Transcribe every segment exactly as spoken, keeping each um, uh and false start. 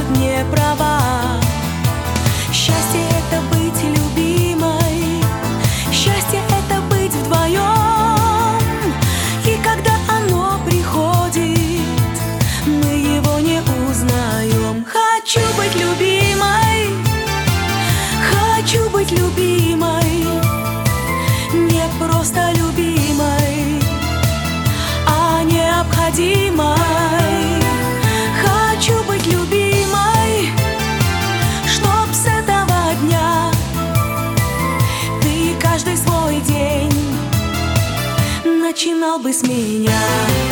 не права. Счастье — это быть любимой, счастье — это быть вдвоем. И когда оно приходит, мы его не узнаем. Хочу быть любимой, хочу быть любимой, не просто любимой, а необходимой. Хочу быть любимой, чтоб с этого дня ты каждый свой день начинал бы с меня.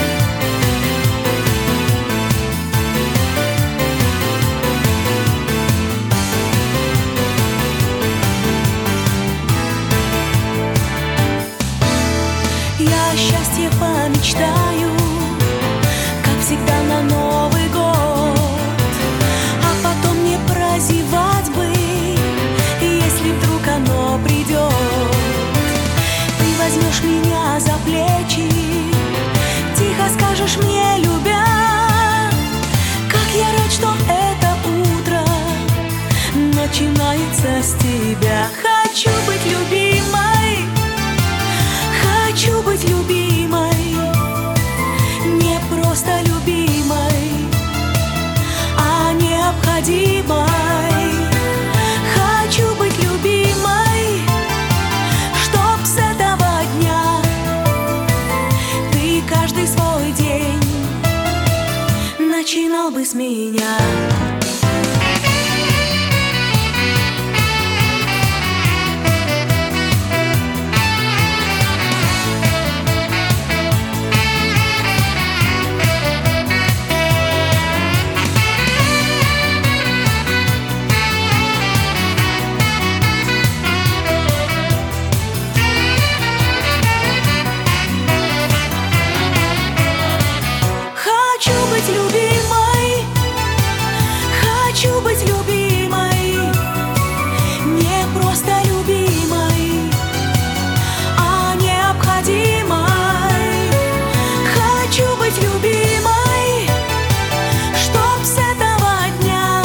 Я о счастье помечтаю, как всегда на Новый год, а потом не прозевать бы, если вдруг оно придет. Ты возьмешь меня за плечи, тихо скажешь мне, любя, как я рад, что это утро начинается с тебя. Хочу быть любимой, хочу быть любимой, не просто любимой, а необходимой. Хочу быть любимой, чтоб с этого дня ты каждый свой день начинал бы с меня. Хочу быть любимой, не просто любимой, а необходимой. Хочу быть любимой, чтоб с этого дня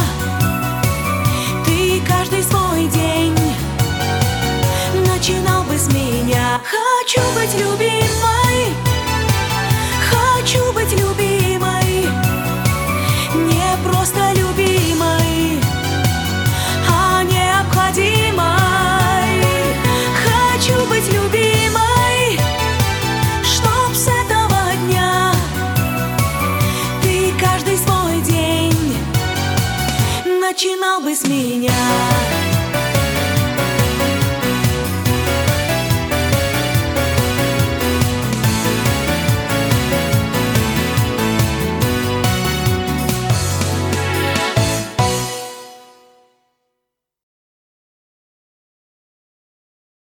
ты каждый свой день начинал бы с меня. Хочу быть любимой, хочу быть любимой, не просто любимой, а необходимой. Хочу быть любимой, чтоб с этого дня ты каждый свой день начинал бы с меня.